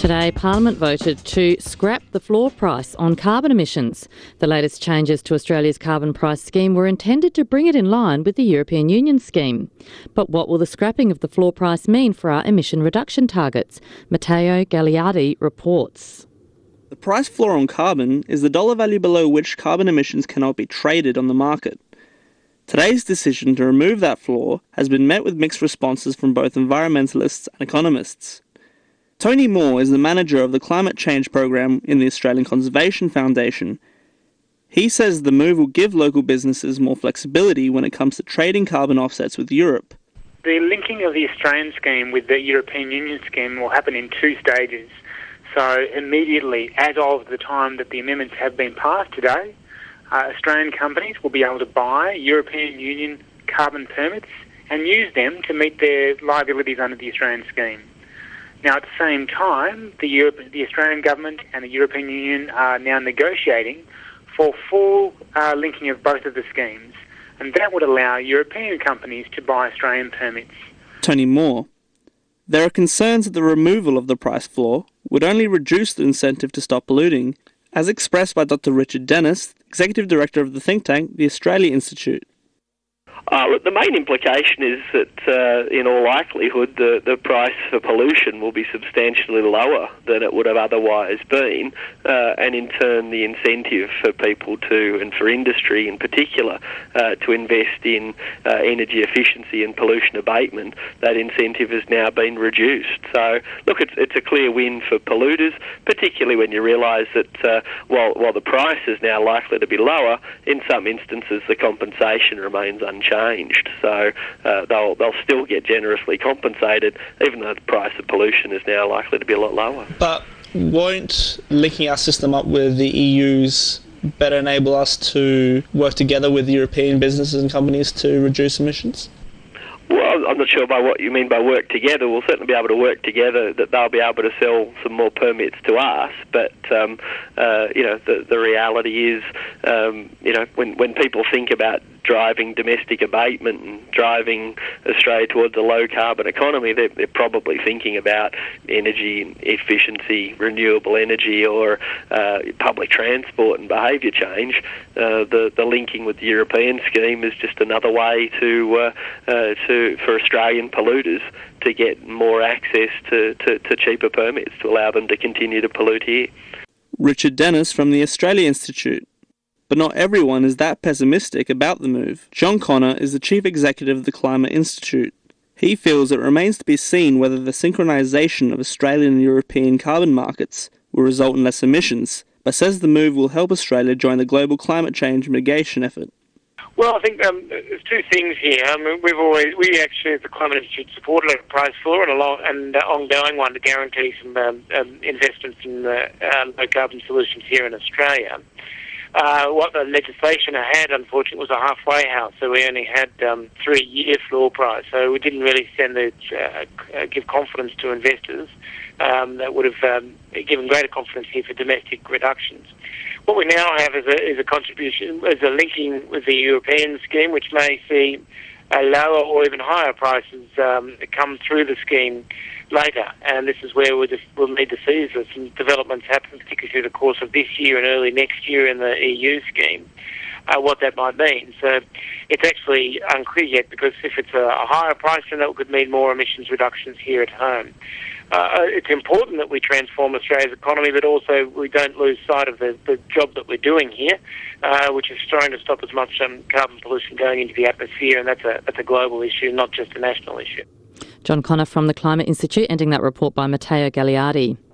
Today, Parliament voted to scrap the floor price on carbon emissions. The latest changes to Australia's carbon price scheme were intended to bring it in line with the European Union scheme. But what will the scrapping of the floor price mean for our emission reduction targets? Matteo Gagliardi reports. The price floor on carbon is the dollar value below which carbon emissions cannot be traded on the market. Today's decision to remove that floor has been met with mixed responses from both environmentalists and economists. Tony Moore is the manager of the Climate Change Program in the Australian Conservation Foundation. He says the move will give local businesses more flexibility when it comes to trading carbon offsets with Europe. The linking of the Australian scheme with the European Union scheme will happen in two stages. So immediately, as of the time that the amendments have been passed today, Australian companies will be able to buy European Union carbon permits and use them to meet their liabilities under the Australian scheme. Now, at the same time, the Australian government and the European Union are now negotiating for full linking of both of the schemes, and that would allow European companies to buy Australian permits. Tony Moore. There are concerns that the removal of the price floor would only reduce the incentive to stop polluting, as expressed by Dr. Richard Dennis, Executive Director of the think tank, the Australia Institute. Look, the main implication is that, in all likelihood, the price for pollution will be substantially lower than it would have otherwise been, and in turn the incentive for people to, and for industry in particular, to invest in energy efficiency and pollution abatement, that incentive has now been reduced. So, look, it's a clear win for polluters, particularly when you realise that while the price is now likely to be lower, in some instances the compensation remains unchanged. So they'll still get generously compensated, even though the price of pollution is now likely to be a lot lower. But won't linking our system up with the EU's better enable us to work together with European businesses and companies to reduce emissions? Well, I'm not sure by what you mean by work together. We'll certainly be able to work together, that they'll be able to sell some more permits to us. But, the reality is, when people think about driving domestic abatement and driving Australia towards a low-carbon economy, they're probably thinking about energy efficiency, renewable energy, or public transport and behaviour change. The linking with the European scheme is just another way for Australian polluters to get more access to cheaper permits to allow them to continue to pollute here. Richard Dennis from the Australia Institute. But not everyone is that pessimistic about the move. John Connor is the Chief Executive of the Climate Institute. He feels it remains to be seen whether the synchronisation of Australian and European carbon markets will result in less emissions, but says the move will help Australia join the global climate change mitigation effort. Well, I think there's two things here. I mean, we actually, at the Climate Institute, supported a price floor and an ongoing one to guarantee some investments in low-carbon solutions here in Australia. What the legislation had, unfortunately, was a halfway house, so we only had 3-year floor price, so we didn't really give confidence to investors that would have given greater confidence here for domestic reductions. What we now have is a contribution, is a linking with the European scheme, which may see lower or even higher prices come through the scheme later, and this is where we'll need to see as some developments happen, particularly through the course of this year and early next year in the EU scheme, what that might mean. So it's actually unclear yet, because if it's a higher price, then that could mean more emissions reductions here at home. It's important that we transform Australia's economy, but also we don't lose sight of the job that we're doing here, which is trying to stop as much carbon pollution going into the atmosphere, and that's a global issue, not just a national issue. John Connor from the Climate Institute, ending that report by Matteo Gagliardi.